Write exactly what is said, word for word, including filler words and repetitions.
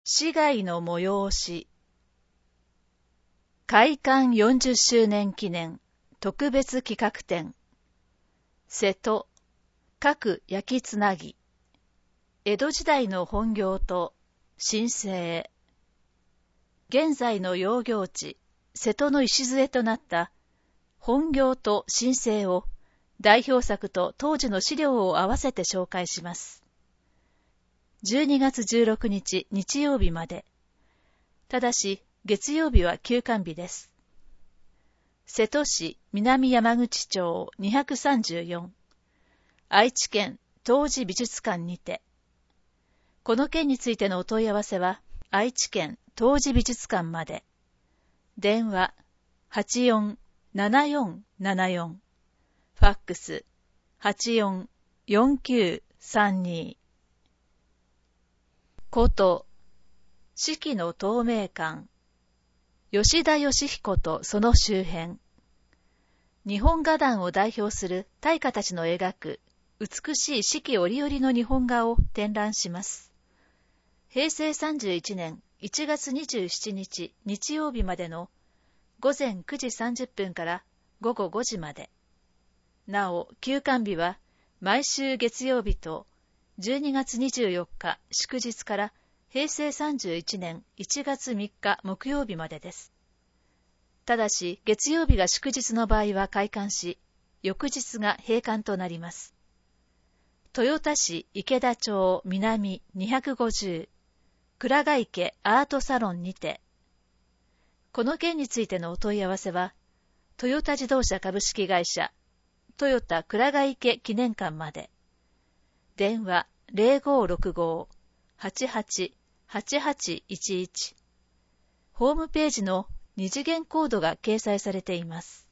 市街の催し。開館よんじゅっしゅうねん記念特別企画展。瀬戸、各焼きつなぎ。江戸時代の本業と新生。現在の養業地、瀬戸の礎となった本業と新生を代表作と当時の資料を合わせて紹介します。じゅうにがつじゅうろくにち日曜日まで。ただし、月曜日は休館日です。瀬戸市南山口町にひゃくさんじゅうよん。愛知県東寺美術館にて。この件についてのお問い合わせは、愛知県東寺美術館まで。電話 はちよんななよんななよん。ファックス はちよんよんきゅうさんに。こと、四季の透明館。吉田義彦とその周辺。日本画壇を代表する大家たちの描く美しい四季折々の日本画を展覧します。へいせいさんじゅういちねんいちがつにじゅうしちにち日曜日までのごぜんくじさんじゅっぷんからごごごじまで。なお、休館日は毎週月曜日とじゅうにがつにじゅうよっか祝日からへいせいさんじゅういちねんいちがつみっか木曜日までです。ただし、月曜日が祝日の場合は開館し、翌日が閉館となります。豊田市池田町南にひゃくごじゅう、倉賀池アートサロンにて。この件についてのお問い合わせは、トヨタ自動車株式会社、トヨタ倉賀池記念館まで。電話 ゼロごろくご はちはち はちはちいちいち。ホームページの二次元コードが掲載されています。